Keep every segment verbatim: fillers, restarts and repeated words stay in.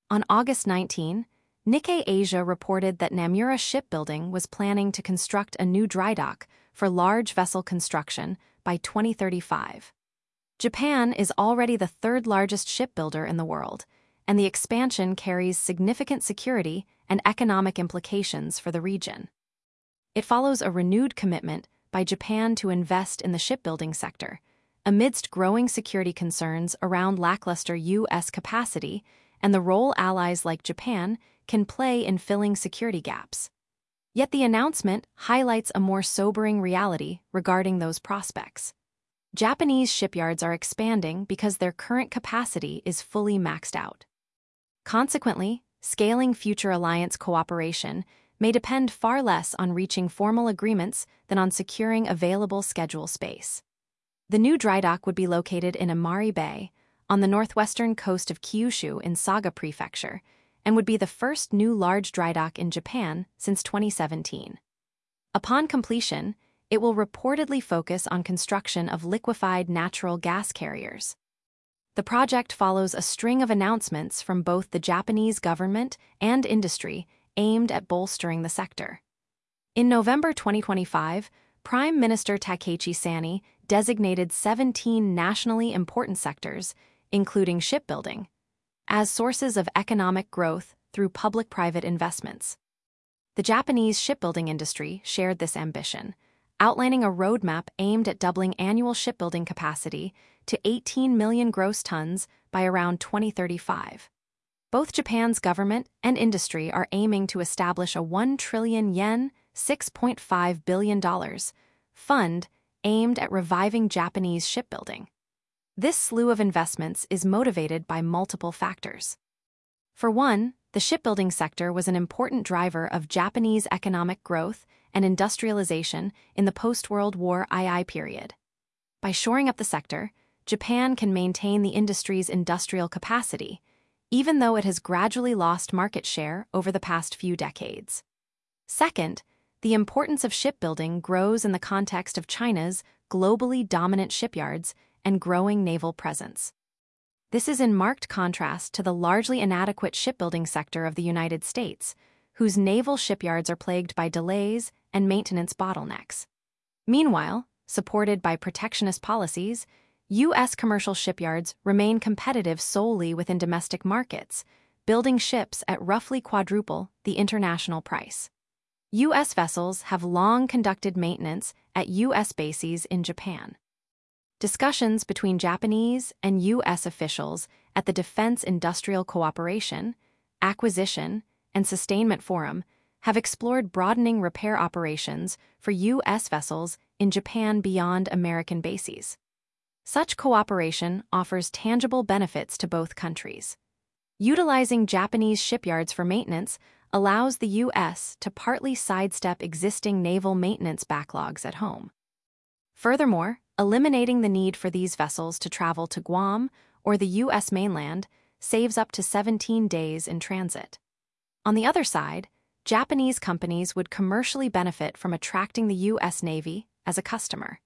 On August nineteenth, Nikkei Asia reported that Namura Shipbuilding was planning to construct a new dry dock for large vessel construction by twenty thirty-five. Japan is already the third largest shipbuilder in the world, and the expansion carries significant security and economic implications for the region. It follows a renewed commitment by Japan to invest in the shipbuilding sector, amidst growing security concerns around lackluster U S capacity and the role allies like Japan can play in filling security gaps. Yet the announcement highlights a more sobering reality regarding those prospects. Japanese shipyards are expanding because their current capacity is fully maxed out. Consequently, scaling future alliance cooperation may depend far less on reaching formal agreements than on securing available schedule space. The new dry dock would be located in Imari Bay, on the northwestern coast of Kyushu in Saga Prefecture, and would be the first new large dry dock in Japan since twenty seventeen. Upon completion, it will reportedly focus on construction of liquefied natural gas carriers. The project follows a string of announcements from both the Japanese government and industry aimed at bolstering the sector. In November twenty twenty-five, Prime Minister Takeshi Sani designated seventeen nationally important sectors, including shipbuilding, as sources of economic growth through public-private investments. The Japanese shipbuilding industry shared this ambition, outlining a roadmap aimed at doubling annual shipbuilding capacity to eighteen million gross tons by around twenty thirty-five. Both Japan's government and industry are aiming to establish a one trillion yen, six point five billion dollars, fund aimed at reviving Japanese shipbuilding. This slew of investments is motivated by multiple factors. For one, the shipbuilding sector was an important driver of Japanese economic growth and industrialization in the post-World War two period. By shoring up the sector, Japan can maintain the industry's industrial capacity, even though it has gradually lost market share over the past few decades. Second, the importance of shipbuilding grows in the context of China's globally dominant shipyards and growing naval presence. This is in marked contrast to the largely inadequate shipbuilding sector of the United States, whose naval shipyards are plagued by delays and maintenance bottlenecks. Meanwhile, supported by protectionist policies, U S commercial shipyards remain competitive solely within domestic markets, building ships at roughly quadruple the international price. U S vessels have long conducted maintenance at U S bases in Japan. Discussions between Japanese and U S officials at the Defense Industrial Cooperation, Acquisition, and Sustainment Forum have explored broadening repair operations for U S vessels in Japan beyond American bases. Such cooperation offers tangible benefits to both countries. Utilizing Japanese shipyards for maintenance allows the U S to partly sidestep existing naval maintenance backlogs at home. Furthermore, eliminating the need for these vessels to travel to Guam or the U S mainland saves up to seventeen days in transit. On the other side, Japanese companies would commercially benefit from attracting the U S Navy as a customer.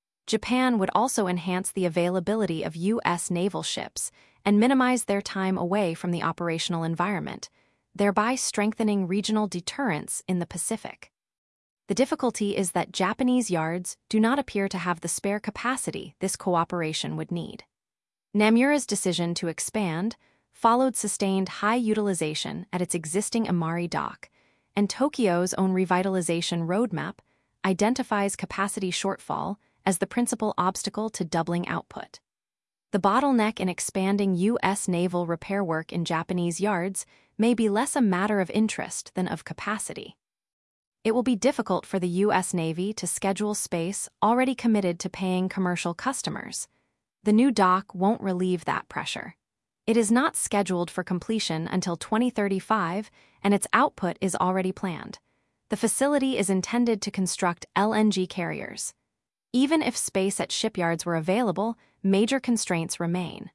Japan would also enhance the availability of U S naval ships and minimize their time away from the operational environment, thereby strengthening regional deterrence in the Pacific. The difficulty is that Japanese yards do not appear to have the spare capacity this cooperation would need. Namura's decision to expand followed sustained high utilization at its existing Imari dock, and Tokyo's own revitalization roadmap identifies capacity shortfall as the principal obstacle to doubling output. The bottleneck in expanding U S naval repair work in Japanese yards may be less a matter of interest than of capacity. It will be difficult for the U S Navy to schedule space already committed to paying commercial customers. The new dock won't relieve that pressure. It is not scheduled for completion until twenty thirty-five, and its output is already planned. The facility is intended to construct L N G carriers. Even if space at shipyards were available, major constraints remain.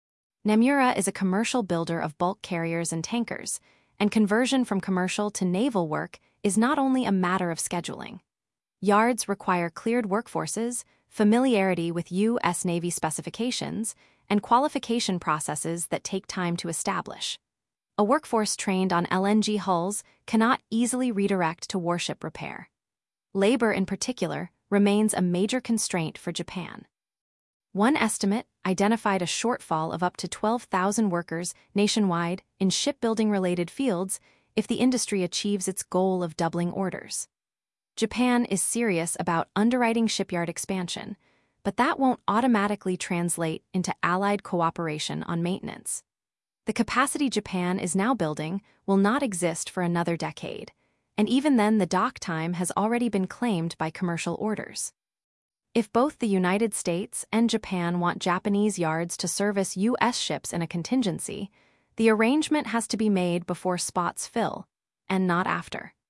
Namura is a commercial builder of bulk carriers and tankers, and conversion from commercial to naval work is not only a matter of scheduling. Yards require cleared workforces, familiarity with U S Navy specifications, and qualification processes that take time to establish. A workforce trained on L N G hulls cannot easily redirect to warship repair. Labor, in particular, remains a major constraint for Japan. One estimate identified a shortfall of up to twelve thousand workers nationwide in shipbuilding-related fields if the industry achieves its goal of doubling orders. Japan is serious about underwriting shipyard expansion, but that won't automatically translate into allied cooperation on maintenance. The capacity Japan is now building will not exist for another decade, and even then the dock time has already been claimed by commercial orders. If both the United States and Japan want Japanese yards to service U S ships in a contingency, the arrangement has to be made before spots fill, and not after.